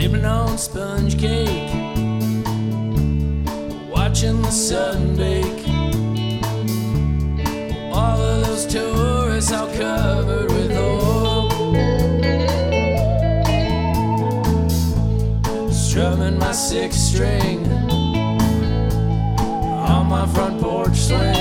nibbling on sponge cake, watching the sun bake. All of those tourists all covered with oil, strumming my sixth string on my front porch swing.